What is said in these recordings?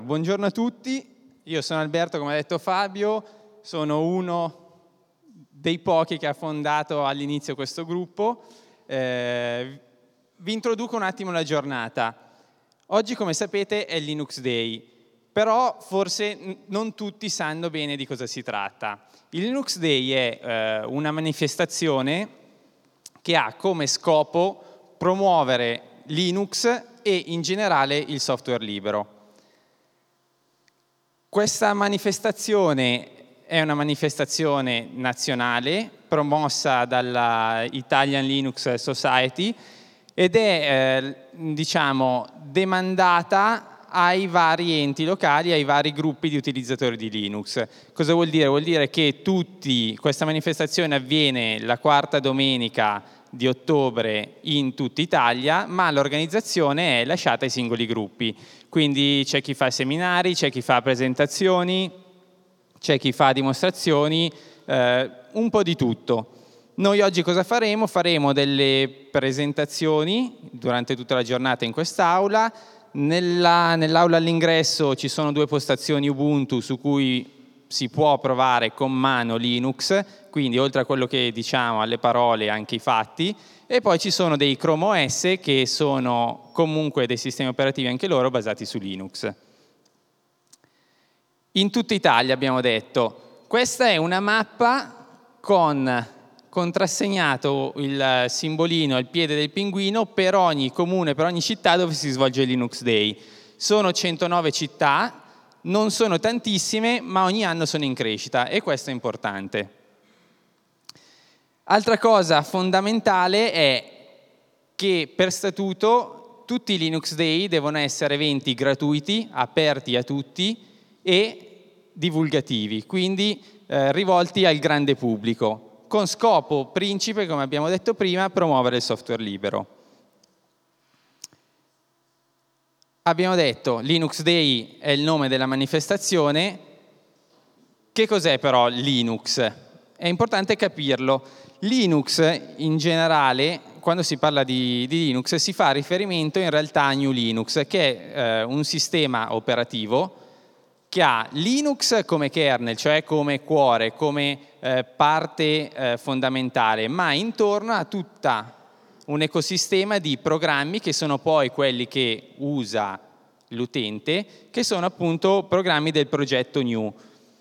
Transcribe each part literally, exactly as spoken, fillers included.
Buongiorno a tutti, io sono Alberto, come ha detto Fabio, sono uno dei pochi che ha fondato all'inizio questo gruppo. Eh, vi introduco un attimo la giornata. Oggi, come sapete, è Linux Day, però forse non tutti sanno bene di cosa si tratta. Il Linux Day è eh, una manifestazione che ha come scopo promuovere Linux e in generale il software libero. Questa manifestazione è una manifestazione nazionale promossa dalla Italian Linux Society ed è eh, diciamo demandata ai vari enti locali, ai vari gruppi di utilizzatori di Linux. Cosa vuol dire? Vuol dire che tutti, questa manifestazione avviene la quarta domenica di ottobre in tutta Italia, ma l'organizzazione è lasciata ai singoli gruppi. Quindi c'è chi fa seminari, c'è chi fa presentazioni, c'è chi fa dimostrazioni, eh, un po' di tutto. Noi oggi cosa faremo? Faremo delle presentazioni durante tutta la giornata in quest'aula. Nella, nell'aula all'ingresso ci sono due postazioni Ubuntu su cui si può provare con mano Linux, quindi oltre a quello che diciamo alle parole anche i fatti, e poi ci sono dei Chrome O S che sono comunque dei sistemi operativi anche loro basati su Linux. In tutta Italia abbiamo detto, questa è una mappa con contrassegnato il simbolino al piede del pinguino per ogni comune, per ogni città dove si svolge il Linux Day. Sono centonove città, non sono tantissime, ma ogni anno sono in crescita e questo è importante. Altra cosa fondamentale è che per statuto tutti i Linux Day devono essere eventi gratuiti, aperti a tutti e divulgativi, quindi eh, rivolti al grande pubblico, con scopo principe, come abbiamo detto prima, promuovere il software libero. Abbiamo detto, Linux Day è il nome della manifestazione. Che cos'è però Linux? È importante capirlo. Linux in generale, quando si parla di, di Linux, si fa riferimento in realtà a New Linux, che è eh, un sistema operativo che ha Linux come kernel, cioè come cuore, come eh, parte eh, fondamentale, ma intorno a tutta un ecosistema di programmi che sono poi quelli che usa l'utente, che sono appunto programmi del progetto New.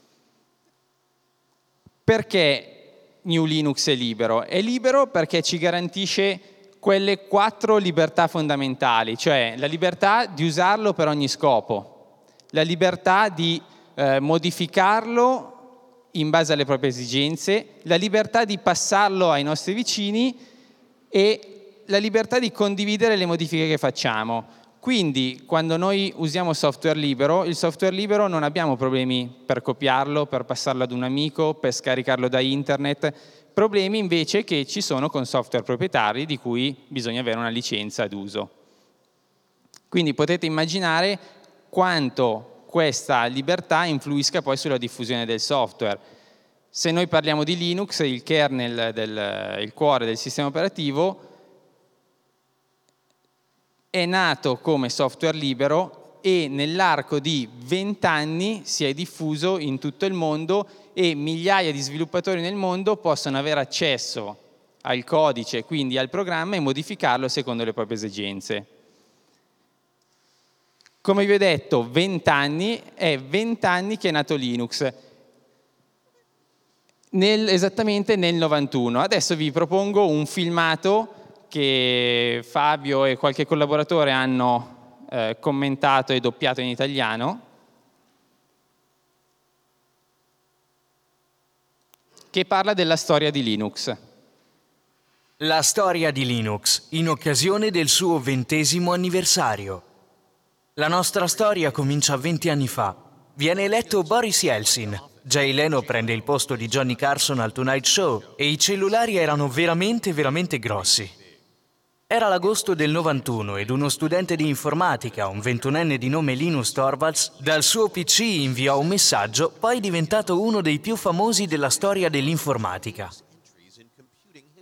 Perché New Linux è libero? È libero perché ci garantisce quelle quattro libertà fondamentali, cioè la libertà di usarlo per ogni scopo, la libertà di eh, modificarlo in base alle proprie esigenze, la libertà di passarlo ai nostri vicini e la libertà di condividere le modifiche che facciamo. Quindi, quando noi usiamo software libero, il software libero non abbiamo problemi per copiarlo, per passarlo ad un amico, per scaricarlo da internet, problemi invece che ci sono con software proprietari di cui bisogna avere una licenza d'uso. Quindi potete immaginare quanto questa libertà influisca poi sulla diffusione del software. Se noi parliamo di Linux, il kernel, del, il cuore del sistema operativo, è nato come software libero e nell'arco di vent'anni si è diffuso in tutto il mondo e migliaia di sviluppatori nel mondo possono avere accesso al codice, quindi al programma, e modificarlo secondo le proprie esigenze. Come vi ho detto, vent'anni, è vent'anni che è nato Linux, nel, esattamente nel novantuno. Adesso vi propongo un filmato che Fabio e qualche collaboratore hanno eh, commentato e doppiato in italiano, che parla della storia di Linux. La storia di Linux, in occasione del suo ventesimo anniversario. La nostra storia comincia venti anni fa. Viene eletto Boris Yeltsin. Jay Leno prende il posto di Johnny Carson al Tonight Show e i cellulari erano veramente, veramente grossi. Era l'agosto del novantuno ed uno studente di informatica, un ventunenne di nome Linus Torvalds, dal suo P C inviò un messaggio, poi diventato uno dei più famosi della storia dell'informatica.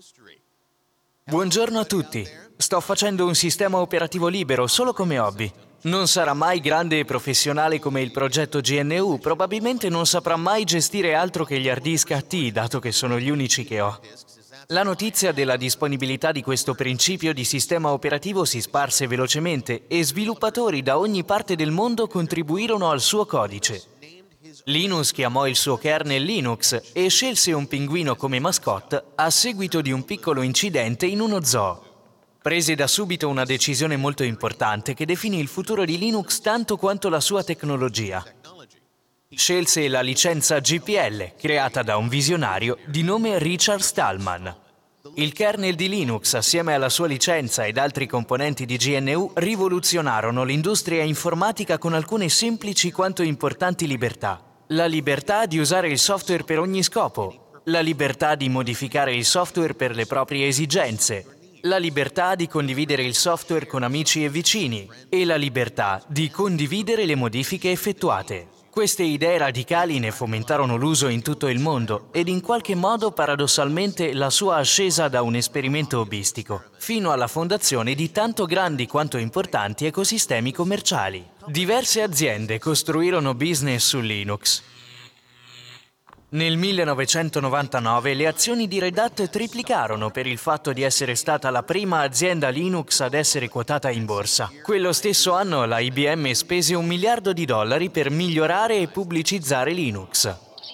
Buongiorno a tutti. Sto facendo un sistema operativo libero solo come hobby. Non sarà mai grande e professionale come il progetto G N U, probabilmente non saprà mai gestire altro che gli hard disk A T, dato che sono gli unici che ho. La notizia della disponibilità di questo principio di sistema operativo si sparse velocemente e sviluppatori da ogni parte del mondo contribuirono al suo codice. Linus chiamò il suo kernel Linux e scelse un pinguino come mascotte a seguito di un piccolo incidente in uno zoo. Prese da subito una decisione molto importante che definì il futuro di Linux tanto quanto la sua tecnologia. Scelse la licenza G P L, creata da un visionario di nome Richard Stallman. Il kernel di Linux, assieme alla sua licenza ed altri componenti di G N U, rivoluzionarono l'industria informatica con alcune semplici quanto importanti libertà. La libertà di usare il software per ogni scopo, la libertà di modificare il software per le proprie esigenze, la libertà di condividere il software con amici e vicini e la libertà di condividere le modifiche effettuate. Queste idee radicali ne fomentarono l'uso in tutto il mondo ed in qualche modo paradossalmente la sua ascesa da un esperimento hobbistico, fino alla fondazione di tanto grandi quanto importanti ecosistemi commerciali. Diverse aziende costruirono business su Linux. Nel millenovecentonovantanove le azioni di Red Hat triplicarono per il fatto di essere stata la prima azienda Linux ad essere quotata in borsa. Quello stesso anno la I B M spese un miliardo di dollari per migliorare e pubblicizzare Linux.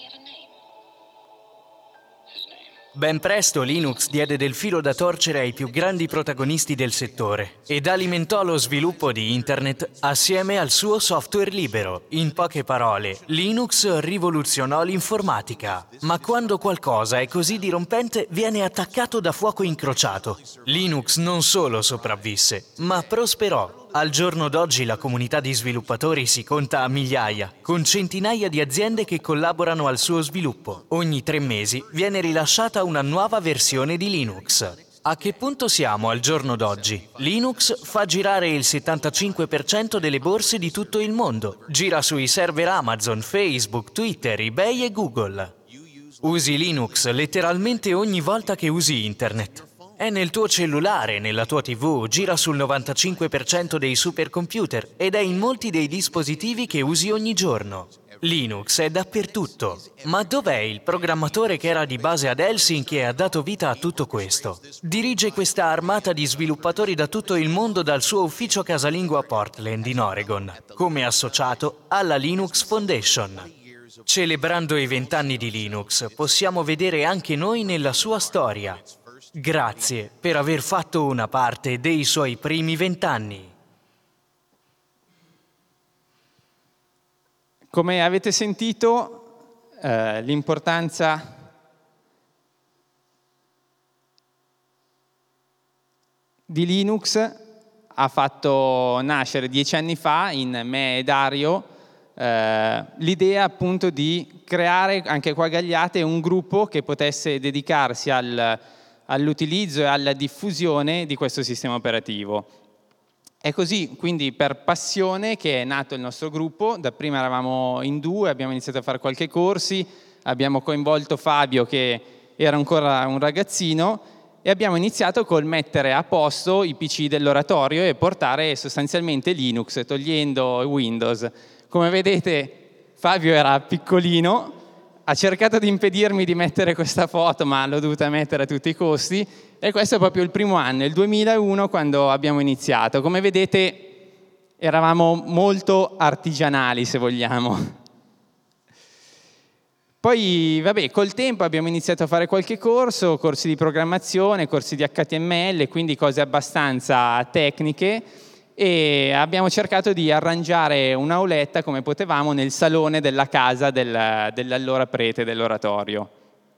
Ben presto Linux diede del filo da torcere ai più grandi protagonisti del settore ed alimentò lo sviluppo di Internet assieme al suo software libero. In poche parole, Linux rivoluzionò l'informatica. Ma quando qualcosa è così dirompente, viene attaccato da fuoco incrociato. Linux non solo sopravvisse, ma prosperò. Al giorno d'oggi la comunità di sviluppatori si conta a migliaia, con centinaia di aziende che collaborano al suo sviluppo. Ogni tre mesi viene rilasciata una nuova versione di Linux. A che punto siamo al giorno d'oggi? Linux fa girare il settantacinque per cento delle borse di tutto il mondo. Gira sui server Amazon, Facebook, Twitter, eBay e Google. Usi Linux letteralmente ogni volta che usi Internet. È nel tuo cellulare, nella tua tivù, gira sul novantacinque per cento dei supercomputer ed è in molti dei dispositivi che usi ogni giorno. Linux è dappertutto. Ma dov'è il programmatore che era di base ad Helsinki e ha dato vita a tutto questo? Dirige questa armata di sviluppatori da tutto il mondo dal suo ufficio casalingo a Portland, in Oregon, come associato alla Linux Foundation. Celebrando i vent'anni di Linux, possiamo vedere anche noi nella sua storia. Grazie per aver fatto una parte dei suoi primi vent'anni. Come avete sentito, eh, l'importanza di Linux ha fatto nascere dieci anni fa in me e Dario eh, l'idea appunto di creare anche qua a Gagliate un gruppo che potesse dedicarsi al all'utilizzo e alla diffusione di questo sistema operativo. È così, quindi, per passione che è nato il nostro gruppo. Dapprima eravamo in due, abbiamo iniziato a fare qualche corsi, abbiamo coinvolto Fabio che era ancora un ragazzino e abbiamo iniziato col mettere a posto i P C dell'oratorio e portare sostanzialmente Linux, togliendo Windows. Come vedete, Fabio era piccolino, ha cercato di impedirmi di mettere questa foto, ma l'ho dovuta mettere a tutti i costi, e questo è proprio il primo anno, il duemilauno, quando abbiamo iniziato. Come vedete, eravamo molto artigianali, se vogliamo. Poi, vabbè, col tempo abbiamo iniziato a fare qualche corso, corsi di programmazione, corsi di H T M L, quindi cose abbastanza tecniche, e abbiamo cercato di arrangiare un'auletta come potevamo nel salone della casa del, dell'allora prete dell'oratorio.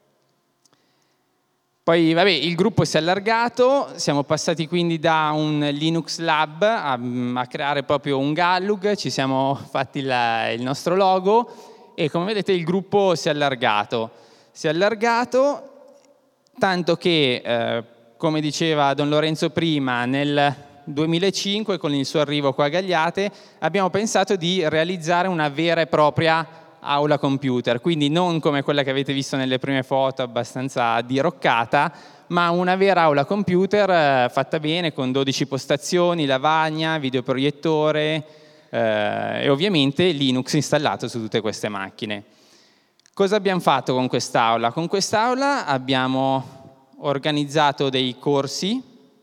Poi vabbè, il gruppo si è allargato, siamo passati quindi da un Linux Lab a, a creare proprio un Gallug, ci siamo fatti la, il nostro logo e come vedete il gruppo si è allargato. Si è allargato tanto che, eh, come diceva Don Lorenzo prima, nel duemilacinque, con il suo arrivo qua a Gagliate, abbiamo pensato di realizzare una vera e propria aula computer, quindi non come quella che avete visto nelle prime foto, abbastanza diroccata, ma una vera aula computer eh, fatta bene, con dodici postazioni, lavagna, videoproiettore, eh, e ovviamente Linux installato su tutte queste macchine. Cosa abbiamo fatto con quest'aula? Con quest'aula abbiamo organizzato dei corsi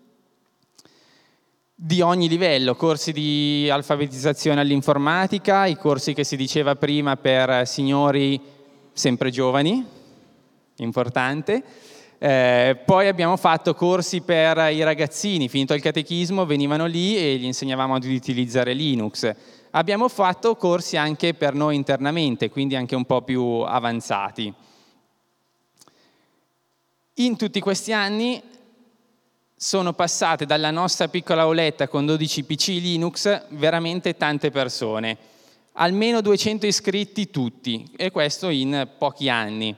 di ogni livello, corsi di alfabetizzazione all'informatica, i corsi che si diceva prima per signori sempre giovani, importante. Eh, poi abbiamo fatto corsi per i ragazzini, finito il catechismo venivano lì e gli insegnavamo ad utilizzare Linux. Abbiamo fatto corsi anche per noi internamente, quindi anche un po' più avanzati. In tutti questi anni sono passate dalla nostra piccola auletta con dodici P C Linux veramente tante persone, almeno duecento iscritti tutti, e questo in pochi anni.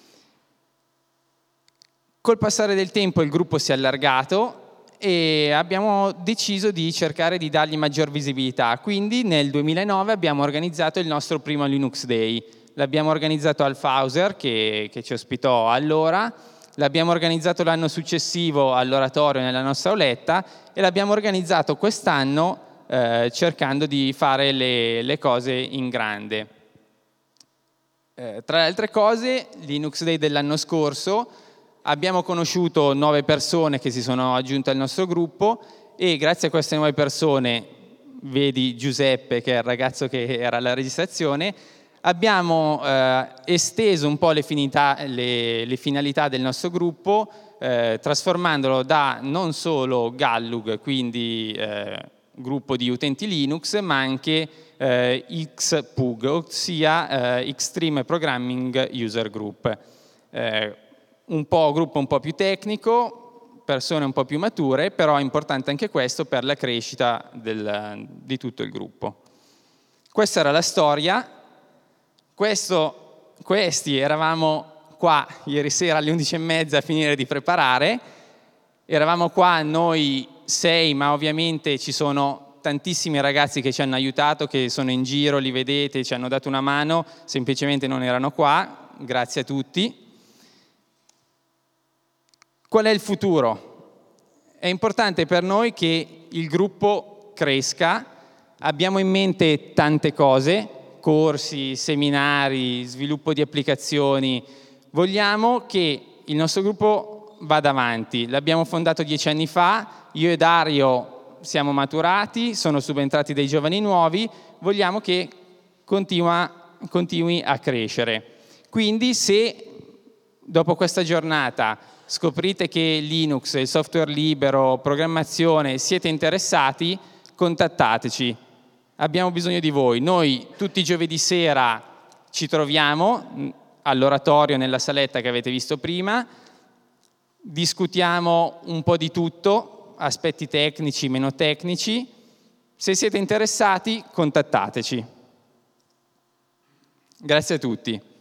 Col passare del tempo il gruppo si è allargato e abbiamo deciso di cercare di dargli maggior visibilità, quindi nel duemilanove abbiamo organizzato il nostro primo Linux Day. L'abbiamo organizzato al Fauser, che, che ci ospitò allora, l'abbiamo organizzato l'anno successivo all'oratorio nella nostra auletta e l'abbiamo organizzato quest'anno eh, cercando di fare le, le cose in grande. Eh, tra le altre cose, Linux Day dell'anno scorso abbiamo conosciuto nuove persone che si sono aggiunte al nostro gruppo e grazie a queste nuove persone, vedi Giuseppe che è il ragazzo che era alla registrazione, abbiamo eh, esteso un po' le, finità, le, le finalità del nostro gruppo, eh, trasformandolo da non solo Gallug, quindi eh, gruppo di utenti Linux, ma anche eh, X P U G, ossia eh, Extreme Programming User Group. Eh, un po' gruppo un po' più tecnico, persone un po' più mature, però è importante anche questo per la crescita del, di tutto il gruppo. Questa era la storia. Questo, questi eravamo qua ieri sera alle undici e mezza a finire di preparare, eravamo qua noi sei, ma ovviamente ci sono tantissimi ragazzi che ci hanno aiutato, che sono in giro, li vedete, ci hanno dato una mano, semplicemente non erano qua, grazie a tutti. Qual è il futuro? È importante per noi che il gruppo cresca, abbiamo in mente tante cose, corsi, seminari, sviluppo di applicazioni. Vogliamo che il nostro gruppo vada avanti. L'abbiamo fondato dieci anni fa, io e Dario siamo maturati, sono subentrati dei giovani nuovi, vogliamo che continua, continui a crescere. Quindi se dopo questa giornata scoprite che Linux, il software libero, programmazione, siete interessati, contattateci. Abbiamo bisogno di voi. Noi tutti i giovedì sera ci troviamo all'oratorio nella saletta che avete visto prima, discutiamo un po' di tutto, aspetti tecnici, meno tecnici. Se siete interessati, contattateci. Grazie a tutti.